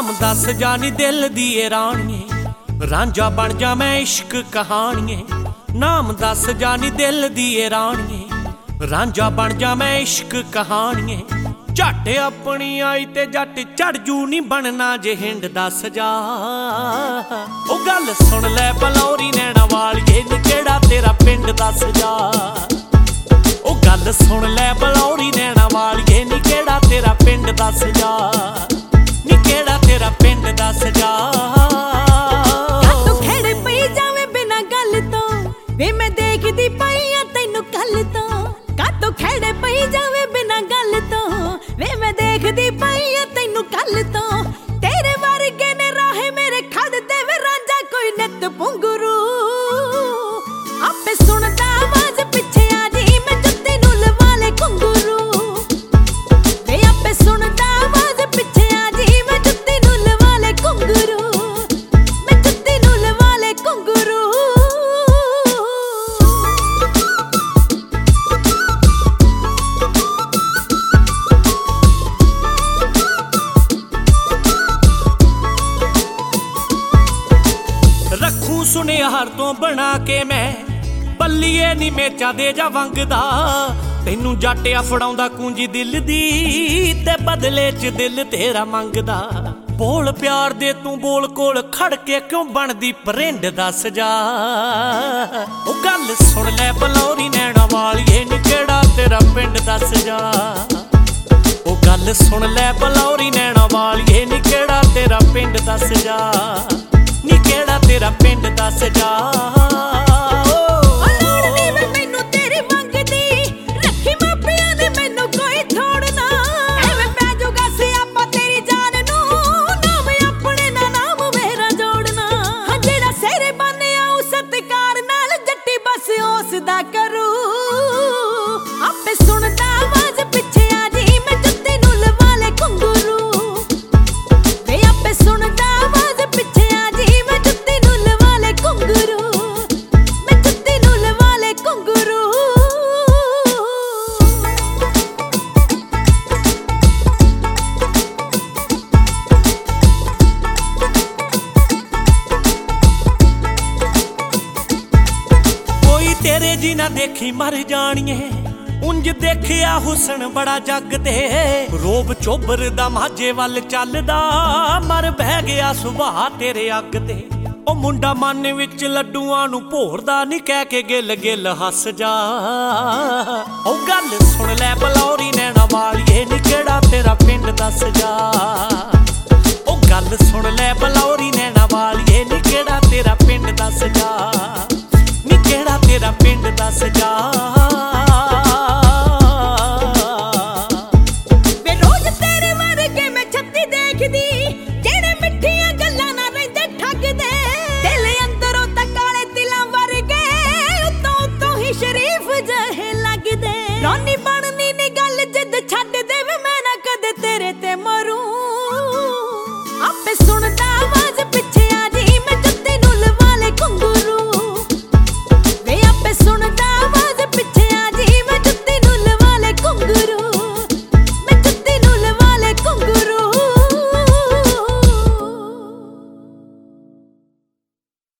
नाम दस जानी दिल दिए रानिए, रांझा बन जा मैं इश्क कहानिए। नाम दस जानी दिल दिए रानिए, रांझा बन जा मैं इश्क कहानिए। झट अपनी आई ते जट चढ़ जू नी बनना जे हिंड दस जा। ओ गल सुन लै बलौरी नैना वालिए नी केड़ा तेरा पिंड दस जा। ओ गल सुन लै बलौरी नैना वालिए नी केड़ा तेरा पिंड दस जा। नी केड़ा तेरा पिंड दस जा। तू खेड़ पई जावे बिना गल तो वे मैं देखदी पई आ तैनू कल तो। कातों खेड़ पई जावे बिना गल तो वे मैं देखदी पई आ तैनू कल तो। तेरे वर्गे ने राहे मेरे खड़ दे वे रांझा कोई नित पुंगरू। आपे सुनदा आवाज पिछे आ जी मैं जुत्ती नू लवा ले घुंगरू। वे आपे सुनदा आवाज पिछे आ जी मैं जुत्ती नू लवा ले घुंगरू। मैं जुत्ती नू लवा ले घुंगरू। रखू सुनिहार तो बना के मैं पल्लीए नी मेचा दे जा वंगदा। तैनू जाटिया फड़ाउंदा कुंजी दिल दी ते बदले च दिल तेरा मंगदा। बोल प्यार दे तू बोल कोल खड़ के क्यों बनदी परिंड दस जा। ओ गल सुन लै बलौरी नैना वालिए नी केड़ा तेरा पिंड दस जा। ओ गल सुन लै बलौरी नैना वालिए नी केड़ा तेरा पिंड दस जा। नी केड़ा तेरा पिंड दस जा। करू आपे सुनदा आवाज पिछे आ जी मैं जुत्ती नू लवा ले घुंगरू। वे आपे सुनदा आवाज पिछे आ जी मैं जुत्ती नू लवा ले घुंगरू। मैं जुत्ती नू लवा ले घुंगरू। तेरे जी ना देखी मर जानिए उंज देखिया हुसन बड़ा जग ते। रोब चोबर दा माझे वल चलदा मर बह गया सुभाह तेरे अग ते। ओ मुंडा मन विच लड्डूआं नू भोरदा नी कह के गिल गिल हस जा। ओ गल सुन लै बलौरी नैना वालिए नी केड़ा तेरा पिंड दस जा। ओ गल सुन लै बलौरी नैना वालिए नी केड़ा तेरा पिंड दस जा। नी केड़ा तेरा पिंड दस जा।